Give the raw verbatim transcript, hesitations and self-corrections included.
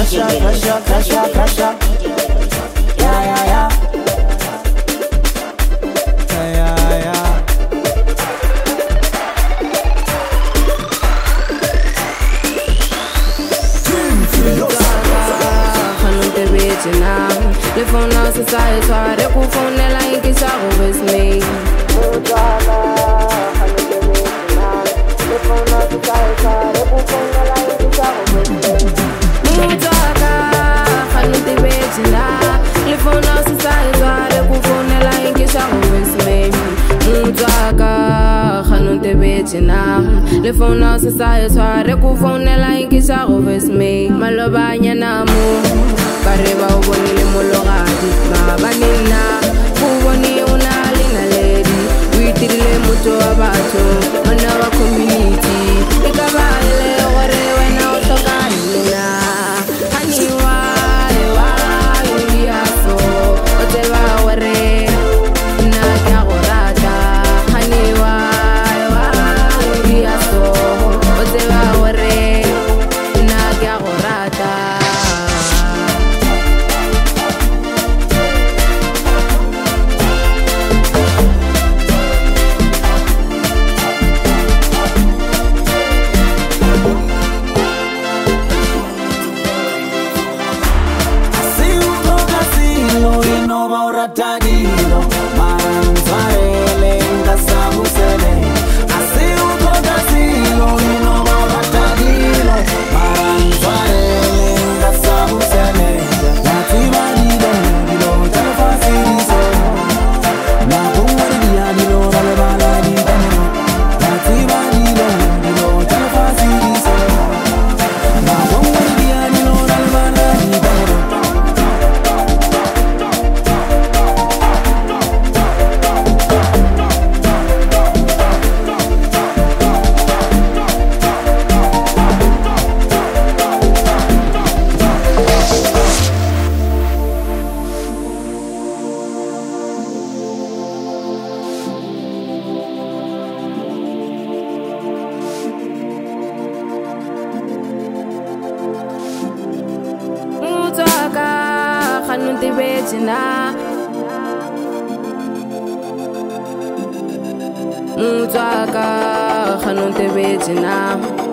pressure, pressure, pressure, pressure. Yeah, yeah, yeah. Yeah, yeah, yeah. Le phone now society try to go phone la like it's always me. Le phone now society try to go phone la like it's always me. Mutaka, khanu te betina. Le phone now society try to go phone la like it's always me. Mutaka, khanu te betina. Le phone now society try to go phone la like it's always me. Malobanya namu. Kareba ubonile mologadi mabanina uboni unali na lady witirile muto abato mana wa community ikabale gore wena utokanina haniwa wa indiaso oteba gore na kagorata haniwa wa indiaso oteba gore na kagorata. Tadino, Maranzarele, Casabusele. I see you go to Silo, you know about Tadino, Maranzarele, Casabusele. Nativa Dido, you know, Telefasiso. Napunga Diablo, Alabala Dino. Nativa Dido, you know, Telefasiso. Napunga Diablo, Alabala Dino. Khanu te betina Mutaka khanu te betina